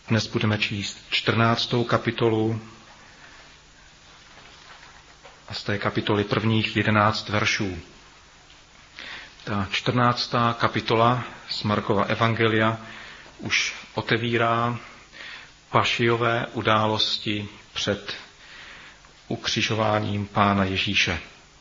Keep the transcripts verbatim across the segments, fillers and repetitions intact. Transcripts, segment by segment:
Dnes budeme číst čtrnáctou kapitolu a z té kapitoly prvních jedenáct veršů. Ta čtrnáctá kapitola z Markova evangelia už otevírá pašijové události před ukřižováním Pána Ježíše.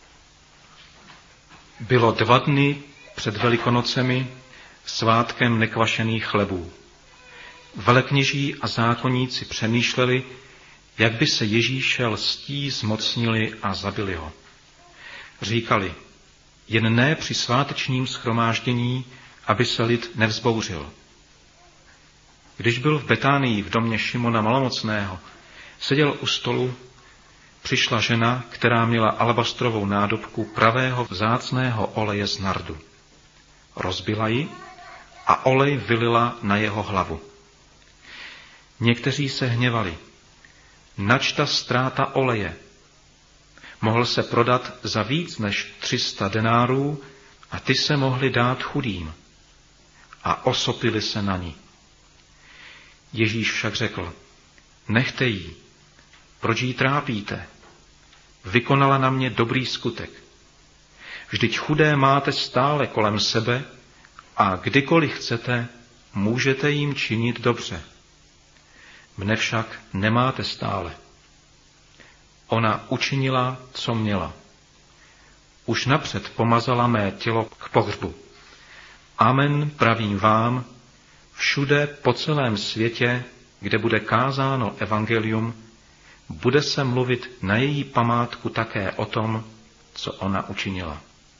Bylo dva dny před Velikonocemi, svátkem nekvašených chlebů. Velekněží a zákonníci přemýšleli, jak by se Ježíše lstí zmocnili a zabili ho. Říkali, jen ne při svátečním shromáždění, aby se lid nevzbouřil. Když byl v Betánii v domě Šimona Malomocného, seděl u stolu, přišla žena, která měla alabastrovou nádobku pravého vzácného oleje z nardu. Rozbila ji a olej vylila na jeho hlavu. Někteří se hněvali. Nač ta ztráta oleje? Mohl se prodat za víc než tři sta denárů a ty se mohli dát chudým. A osopili se na ní. Ježíš však řekl, nechte jí, proč jí trápíte? Vykonala na mě dobrý skutek. Vždyť chudé máte stále kolem sebe a kdykoliv chcete, můžete jim činit dobře. Mne však nemáte stále. Ona učinila, co měla. Už napřed pomazala mé tělo k pohřbu. Amen, pravím vám, všude po celém světě, kde bude kázáno evangelium, bude se mluvit na její památku také o tom, co ona učinila.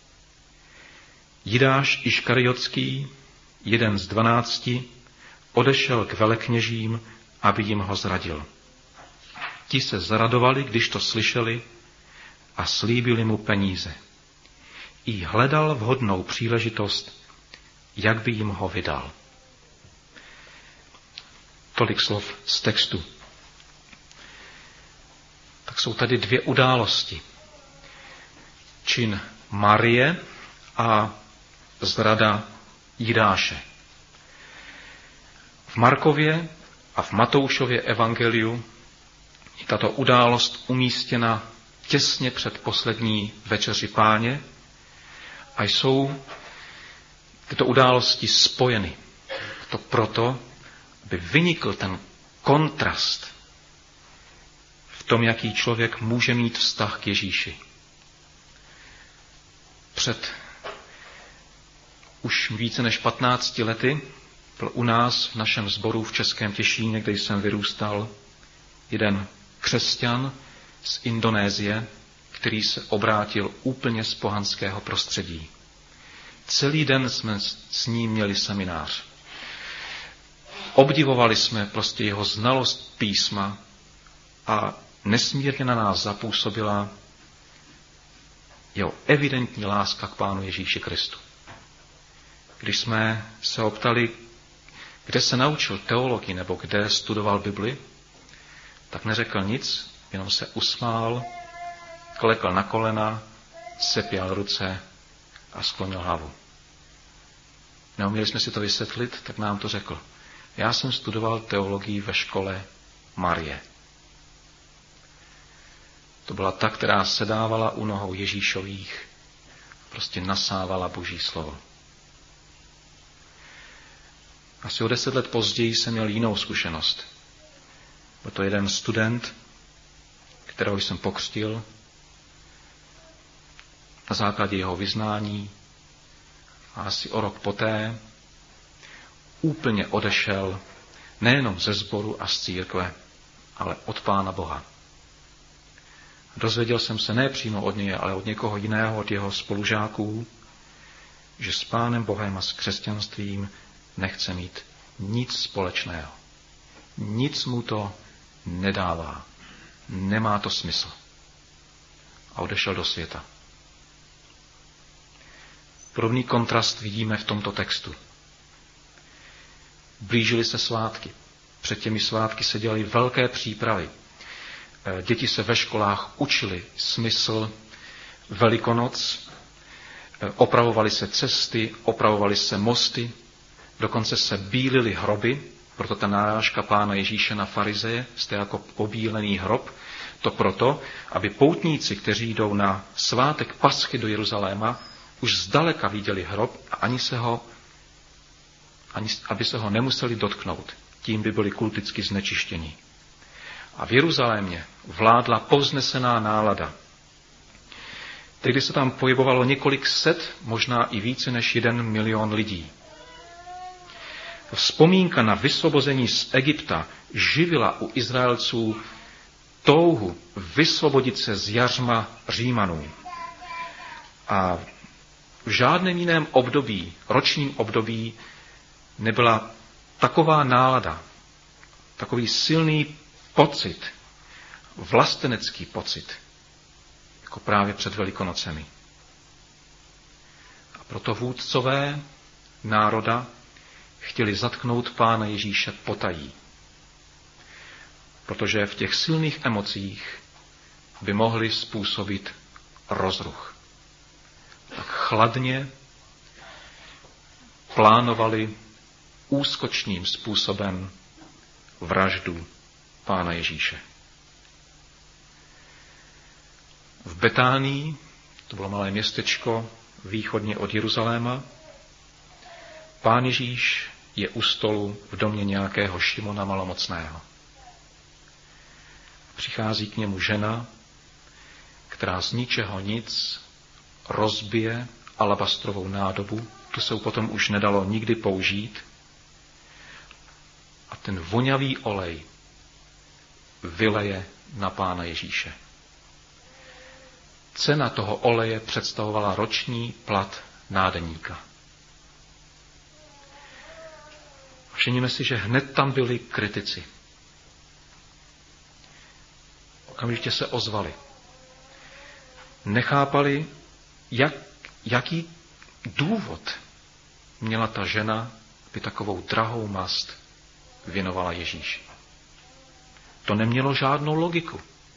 Jidáš Iškariotský, jeden z dvanácti, odešel k velekněžím, aby jim ho zradil. Ti se zaradovali, když to slyšeli, a slíbili mu peníze. I hledal vhodnou příležitost, jak by jim ho vydal. Tolik slov z textu. Tak jsou tady dvě události. Čin Marie a zrada Jidáše. V Markově a v Matoušově evangeliu je tato událost umístěna těsně před poslední večeři Páně a jsou tyto události spojeny. To proto, aby vynikl ten kontrast v tom, jaký člověk může mít vztah k Ježíši. Před už více než patnácti lety byl u nás v našem sboru v Českém Těšíně, kde jsem vyrůstal, jeden křesťan z Indonésie, který se obrátil úplně z pohanského prostředí. Celý den jsme s ním měli seminář. Obdivovali jsme prostě jeho znalost písma a nesmírně na nás zapůsobila jeho evidentní láska k Pánu Ježíši Kristu. Když jsme se optali, kde se naučil teologii nebo kde studoval Bibli, tak neřekl nic, jenom se usmál, klekl na kolena, sepěl ruce a sklonil hlavu. Neuměli jsme si to vysvětlit, tak nám to řekl. Já jsem studoval teologii ve škole Marie. To byla ta, která sedávala u nohou Ježíšových, prostě nasávala Boží slovo. Asi o deset let později jsem měl jinou zkušenost. Byl to jeden student, kterého jsem pokřtil na základě jeho vyznání a asi o rok poté úplně odešel nejenom ze sboru a z církve, ale od Pána Boha. Dozvěděl jsem se ne přímo od něj, ale od někoho jiného, od jeho spolužáků, že s Pánem Bohem a s křesťanstvím nechce mít nic společného. Nic mu to nedává. Nemá to smysl. A odešel do světa. Podobný kontrast vidíme v tomto textu. Blížily se svátky. Před těmi svátky se dělaly velké přípravy. Děti se ve školách učili smysl Velikonoc, opravovaly se cesty, opravovaly se mosty, dokonce se bílily hroby, Proto ta nárážka Pána Ježíše na farizeje, jste jako pobílený hrob, to proto, aby poutníci, kteří jdou na svátek Paschy do Jeruzaléma, už zdaleka viděli hrob a ani se ho, ani, aby se ho nemuseli dotknout. Tím by byli kulticky znečištěni. A v Jeruzalémě vládla povznesená nálada. Tehdy se tam pohybovalo několik set, možná i více než jeden milion lidí. Vzpomínka na vysvobození z Egypta živila u Izraelců touhu vysvobodit se z jařma Římanů. A v žádném jiném období, ročním období, nebyla taková nálada, takový silný pocit, vlastenecký pocit, jako právě před Velikonocemi. A proto vůdcové národa chtěli zatknout Pána Ježíše potají, protože v těch silných emocích by mohli způsobit rozruch. Tak chladně plánovali úskočným způsobem vraždu Pána Ježíše. V Betánii, to bylo malé městečko východně od Jeruzaléma, Pán Ježíš je u stolu v domě nějakého Šimona malomocného. Přichází k němu žena, která z ničeho nic rozbije alabastrovou nádobu, tu se potom už nedalo nikdy použít, a ten vonavý olej vyleje na Pána Ježíše. Cena toho oleje představovala roční plat nádeníka. Všimněme si, že hned tam byli kritici. Okamžitě se ozvali. Nechápali, jak, jaký důvod měla ta žena, aby takovou drahou mast věnovala Ježíši. To nemělo žádnou logiku.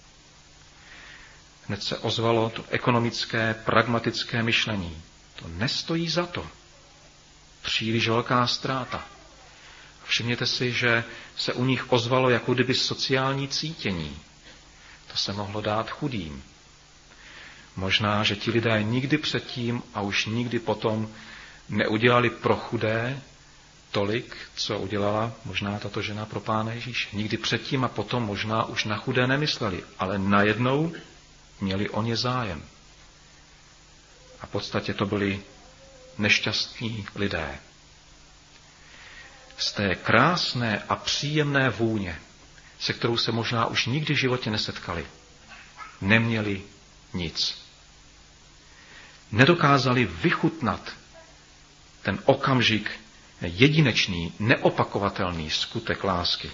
Hned se ozvalo to ekonomické, pragmatické myšlení. To nestojí za to. Příliš velká ztráta. Všimněte si, že se u nich ozvalo jako kdyby sociální cítění. To se mohlo dát chudým. Možná, že ti lidé nikdy předtím a už nikdy potom neudělali pro chudé tolik, co udělala možná tato žena pro Pána Ježíše. Nikdy předtím a potom možná už na chudé nemysleli, ale najednou měli o ně zájem. A v podstatě to byli nešťastní lidé. Z té krásné a příjemné vůně, se kterou se možná už nikdy v životě nesetkali, neměli nic. Nedokázali vychutnat ten okamžik, jedinečný, neopakovatelný skutek lásky.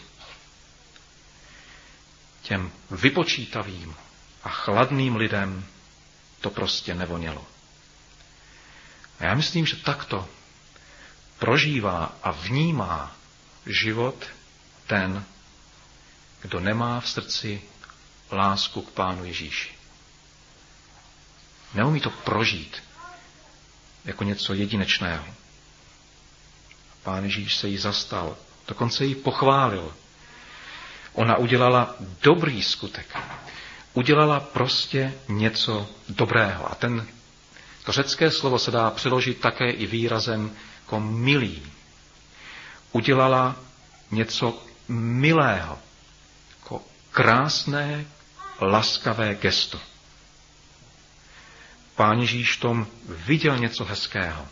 Těm vypočítavým a chladným lidem to prostě nevonělo. A já myslím, že takto prožívá a vnímá život ten, kdo nemá v srdci lásku k Pánu Ježíši. Neumí to prožít jako něco jedinečného. Pán Ježíš se jí zastal, dokonce ji pochválil. Ona udělala dobrý skutek. Udělala prostě něco dobrého. A ten, to řecké slovo se dá přeložit také i výrazem jako milý. Udělala něco milého, jako krásné, laskavé gesto. Pán Ježíš v tom viděl něco hezkého.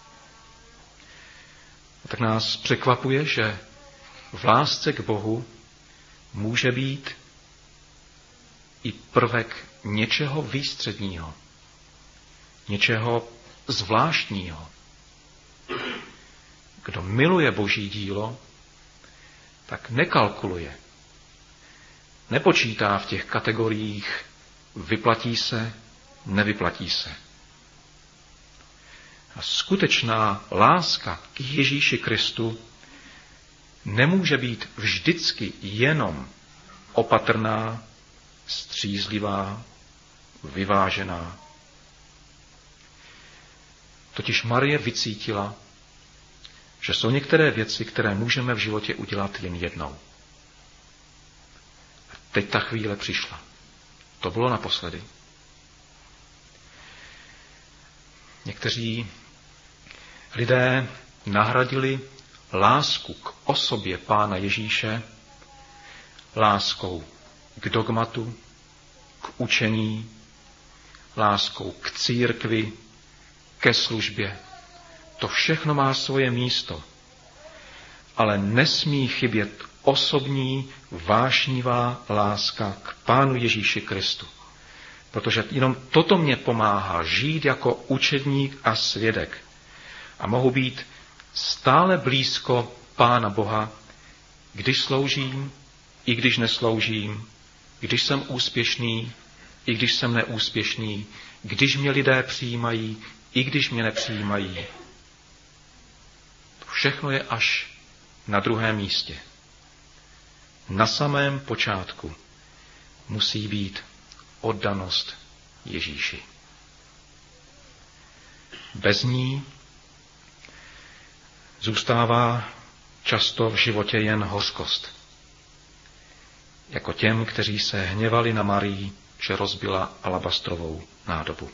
A tak nás překvapuje, že v lásce k Bohu může být i prvek něčeho výstředního, něčeho zvláštního. Kdo miluje Boží dílo, tak nekalkuluje, nepočítá v těch kategoriích vyplatí se, nevyplatí se. A skutečná láska k Ježíši Kristu nemůže být vždycky jenom opatrná, střízlivá, vyvážená. Totiž Marie vycítila, že jsou některé věci, které můžeme v životě udělat jen jednou. A teď ta chvíle přišla. To bylo naposledy. Někteří lidé nahradili lásku k osobě Pána Ježíše láskou k dogmatu, k učení, láskou k církvi, ke službě. To všechno má svoje místo, ale nesmí chybět osobní, vášnivá láska k Pánu Ježíši Kristu. Protože jenom toto mě pomáhá žít jako učedník a svědek. A mohu být stále blízko Pána Boha, když sloužím, i když nesloužím, když jsem úspěšný, i když jsem neúspěšný, když mě lidé přijímají, i když mě nepřijímají. To všechno je až na druhém místě. Na samém počátku musí být oddanost Ježíši. Bez ní zůstává často v životě jen hořkost. Jako těm, kteří se hněvali na Marii, že rozbila alabastrovou nádobu.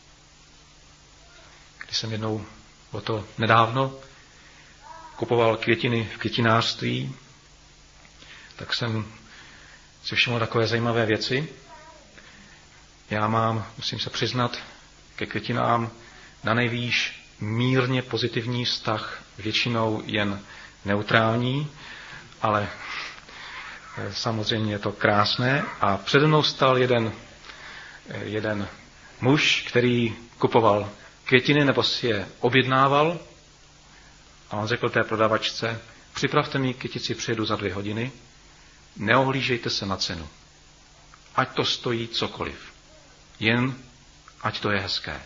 Když jsem jednou o to nedávno kupoval květiny v květinářství, tak jsem si všiml takové zajímavé věci. Já mám, musím se přiznat, ke květinám na nejvýš mírně pozitivní vztah, většinou jen neutrální, ale samozřejmě je to krásné. A přede mnou stál jeden, jeden muž, který kupoval květiny nebo si je objednával. A on řekl té prodavačce, připravte mi kytici, přijedu za dvě hodiny, neohlížejte se na cenu. Ať to stojí cokoliv. Jen ať to je hezké.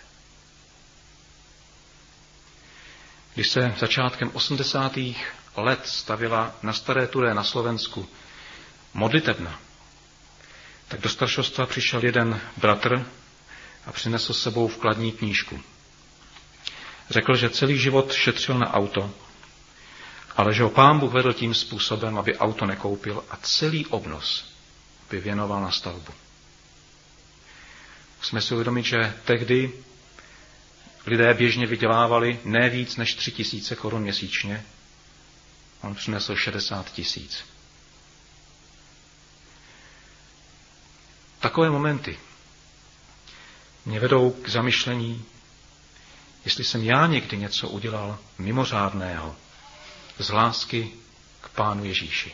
Když se začátkem osmdesátých let stavila na Staré Turé na Slovensku modlitebna, tak do staršostva přišel jeden bratr a přinesl s sebou vkladní knížku. Řekl, že celý život šetřil na auto, ale že ho Pán Bůh vedl tím způsobem, aby auto nekoupil a celý obnos by věnoval na stavbu. Musíme si uvědomit, že tehdy lidé běžně vydělávali ne víc než tři tisíce korun měsíčně. On přinesl šedesát tisíc. Takové momenty mě vedou k zamyšlení, jestli jsem já někdy něco udělal mimořádného z lásky k Pánu Ježíši.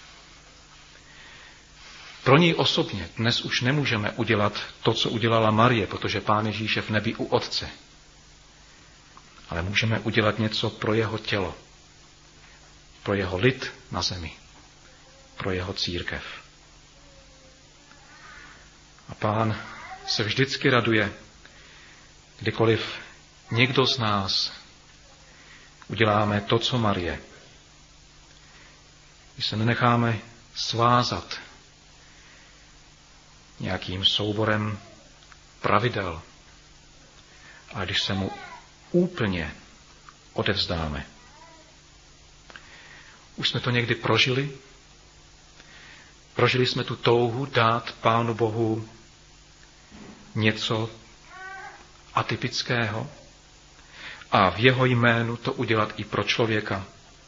Pro něj osobně dnes už nemůžeme udělat to, co udělala Marie, protože Pán Ježíš je v nebi u Otce. Ale můžeme udělat něco pro jeho tělo, pro jeho lid na zemi, pro jeho církev. A Pán se vždycky raduje, kdykoliv někdo z nás uděláme to, co Marie. Když se nenecháme svázat nějakým souborem pravidel, a když se mu úplně odevzdáme. Už jsme to někdy prožili. Prožili jsme tu touhu dát Pánu Bohu něco atypického a v jeho jménu to udělat i pro člověka.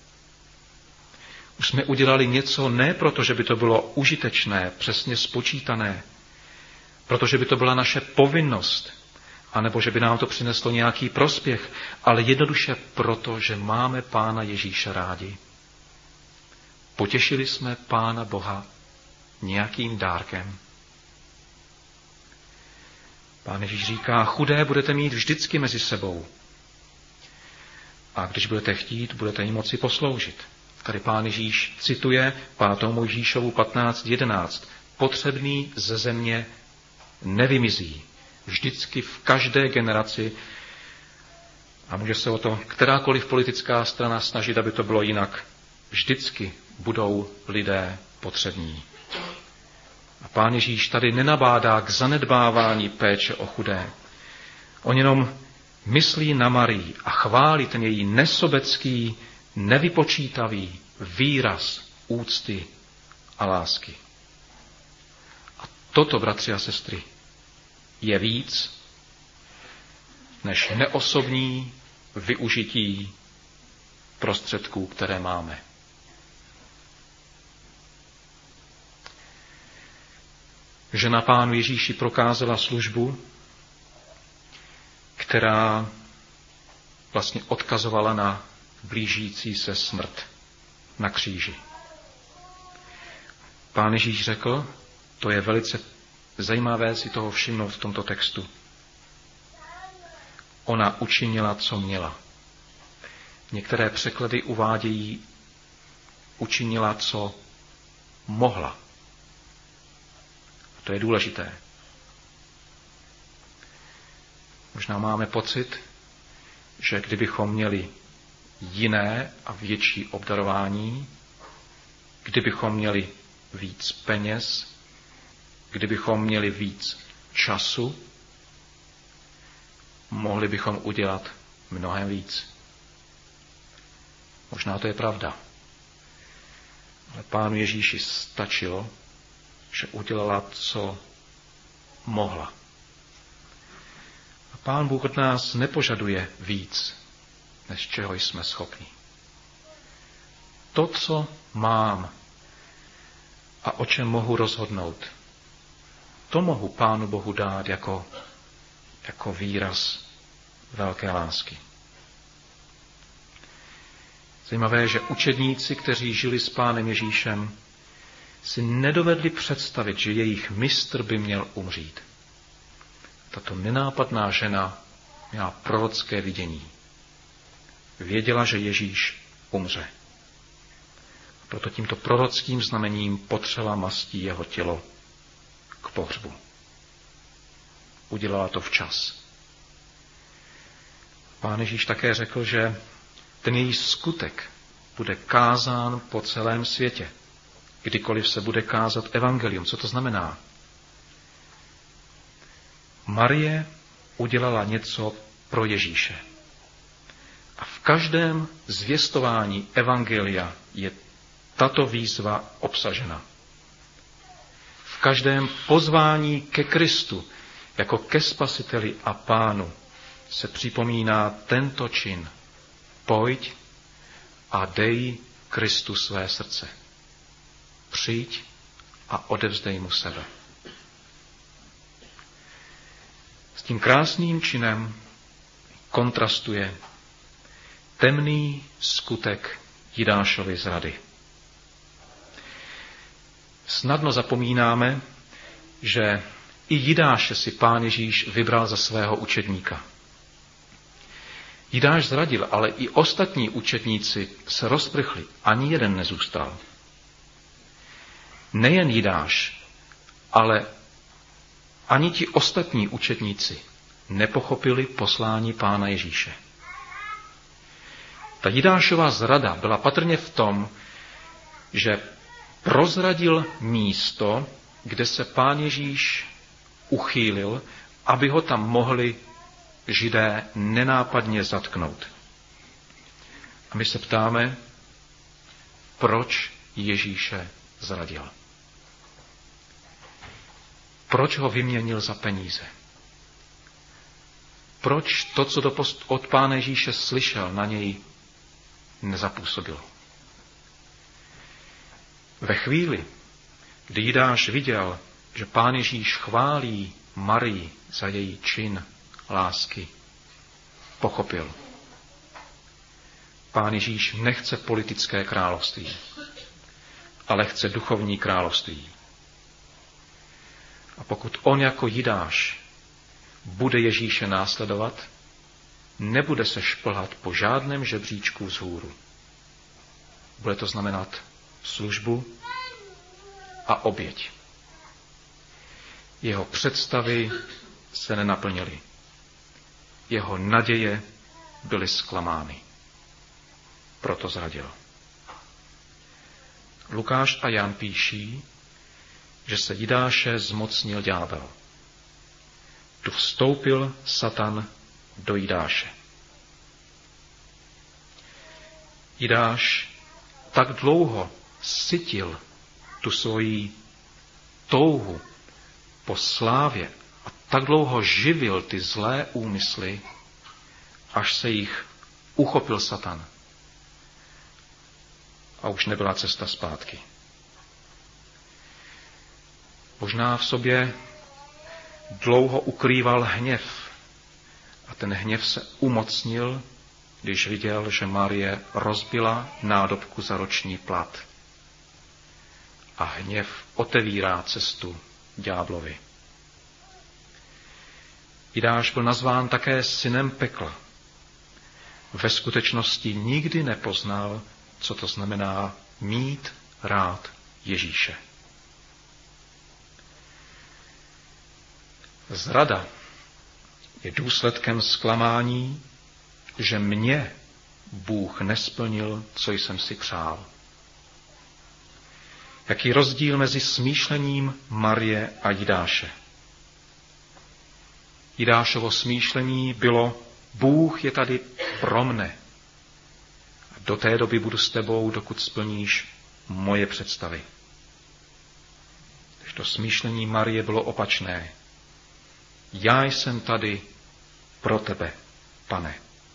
Už jsme udělali něco ne proto, že by to bylo užitečné, přesně spočítané, protože by to byla naše povinnost, anebo že by nám to přineslo nějaký prospěch, ale jednoduše proto, že máme Pána Ježíše rádi. Potěšili jsme Pána Boha nějakým dárkem. Pán Ježíš říká, chudé budete mít vždycky mezi sebou. A když budete chtít, budete jim moci posloužit. Tady Pán Ježíš cituje pátou Mojžíšovu patnáct jedenáct. Potřebný ze země nevymizí. Vždycky v každé generaci, a může se o to kterákoliv politická strana snažit, aby to bylo jinak, vždycky budou lidé potřební. A Pán Ježíš tady nenabádá k zanedbávání péče o chudé. On jenom myslí na Marii a chválí ten její nesobecký nevypočítavý výraz úcty a lásky. A toto, bratři a sestry, je víc než neosobní využití prostředků, které máme. Žena Pánu Ježíši prokázala službu, která vlastně odkazovala na blížící se smrt na kříži. Pán Ježíš řekl, to je velice zajímavé si toho všimnout v tomto textu. Ona učinila, co měla. Některé překlady uvádějí, učinila, co mohla. To je důležité. Možná máme pocit, že kdybychom měli jiné a větší obdarování, kdybychom měli víc peněz, kdybychom měli víc času, mohli bychom udělat mnohem víc. Možná to je pravda. Ale Pánu Ježíši stačilo, že udělala, co mohla. A Pán Bůh od nás nepožaduje víc, než čeho jsme schopni. To, co mám a o čem mohu rozhodnout, to mohu Pánu Bohu dát jako, jako výraz velké lásky. Zajímavé, že učedníci, kteří žili s Pánem Ježíšem, si nedovedli představit, že jejich mistr by měl umřít. Tato nenápadná žena měla prorocké vidění. Věděla, že Ježíš umře. Proto tímto prorockým znamením potřela mastí jeho tělo k pohřbu. Udělala to včas. Pán Ježíš také řekl, že ten její skutek bude kázán po celém světě. Kdykoliv se bude kázat evangelium. Co to znamená? Marie udělala něco pro Ježíše. A v každém zvěstování evangelia je tato výzva obsažena. V každém pozvání ke Kristu, jako ke Spasiteli a Pánu, se připomíná tento čin. Pojď a dej Kristu své srdce. Přijď a odevzdej mu sebe. S tím krásným činem kontrastuje temný skutek Jidášovy zrady. Snadno zapomínáme, že i Jidáše si Pán Ježíš vybral za svého učedníka. Jidáš zradil, ale i ostatní učedníci se rozprchli, ani jeden nezůstal. Nejen Jidáš, ale ani ti ostatní učedníci nepochopili poslání Pána Ježíše. Ta Jidášova zrada byla patrně v tom, že prozradil místo, kde se Pán Ježíš uchýlil, aby ho tam mohli Židé nenápadně zatknout. A my se ptáme, proč Ježíše zradil. Proč ho vyměnil za peníze? Proč to, co dopost od Pána Ježíše slyšel, na něj nezapůsobilo? Ve chvíli, kdy Jidáš viděl, že Pán Ježíš chválí Marii za její čin lásky, pochopil. Pán Ježíš nechce politické království, ale chce duchovní království. A pokud on jako Jidáš bude Ježíše následovat, nebude se šplhat po žádném žebříčku vzhůru. Bude to znamenat službu a oběť. Jeho představy se nenaplnily. Jeho naděje byly zklamány. Proto zradil. Lukáš a Jan píší, že se Jidáše zmocnil ďábel. Tu vstoupil Satan do Jidáše. Jidáš tak dlouho sytil tu svoji touhu po slávě a tak dlouho živil ty zlé úmysly, až se jich uchopil Satan. A už nebyla cesta zpátky. Možná v sobě dlouho ukrýval hněv a ten hněv se umocnil, když viděl, že Marie rozbila nádobku za roční plat. A hněv otevírá cestu ďáblovi. Jidáš byl nazván také synem pekla. Ve skutečnosti nikdy nepoznal, co to znamená mít rád Ježíše. Zrada je důsledkem zklamání, že mě Bůh nesplnil, co jsem si přál. Jaký rozdíl mezi smýšlením Marie a Jidáše? Jidášovo smýšlení bylo: Bůh je tady pro mne. A do té doby budu s tebou, dokud splníš moje představy. Takže to smýšlení Marie bylo opačné. Já jsem tady pro tebe, Pane.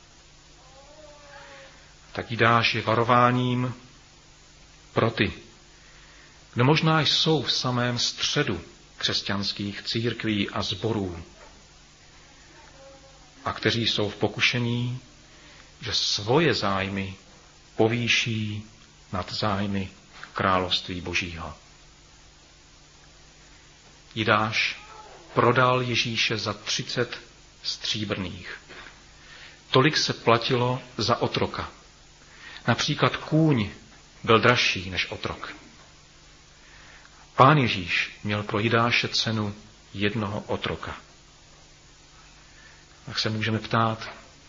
Tak Jidáš je varováním pro ty, kdo možná jsou v samém středu křesťanských církví a sborů a kteří jsou v pokušení, že svoje zájmy povýší nad zájmy království Božího. Jidáš prodal Ježíše za třicet stříbrných. Tolik se platilo za otroka. Například kůň byl dražší než otrok. Pán Ježíš měl pro Jidáše cenu jednoho otroka. Tak se můžeme ptát,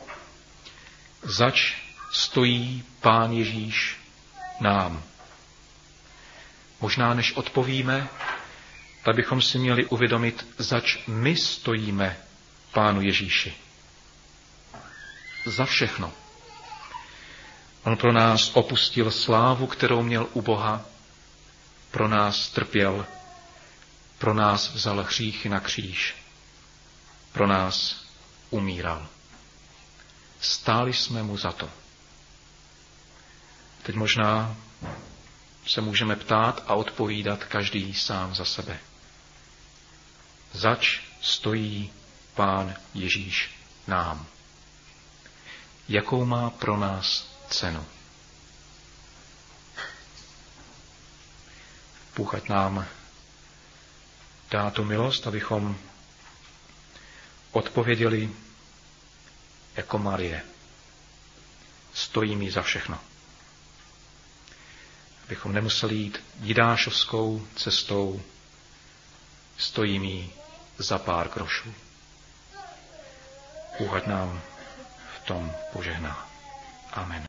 zač stojí Pán Ježíš nám? Možná než odpovíme, tak bychom si měli uvědomit, zač my stojíme Pánu Ježíši. Za všechno. On pro nás opustil slávu, kterou měl u Boha, pro nás trpěl, pro nás vzal hříchy na kříž, pro nás umíral. Stáli jsme mu za to. Teď možná se můžeme ptát a odpovídat každý sám za sebe. Zač stojí Pán Ježíš nám? Jakou má pro nás cenu? Bůh ať nám dá tu milost, abychom odpověděli jako Marie. Stojí mi za všechno. Abychom nemuseli jít jidášovskou cestou, stojí mi za pár grošů. Bůh ať nám v tom požehná. Amen.